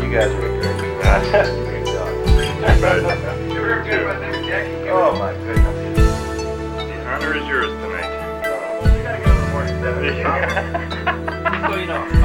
You guys are great. Great job. You were good with this, Jackie. Oh my goodness. The honor is yours tonight. We gotta go in the morning, 7. So you know.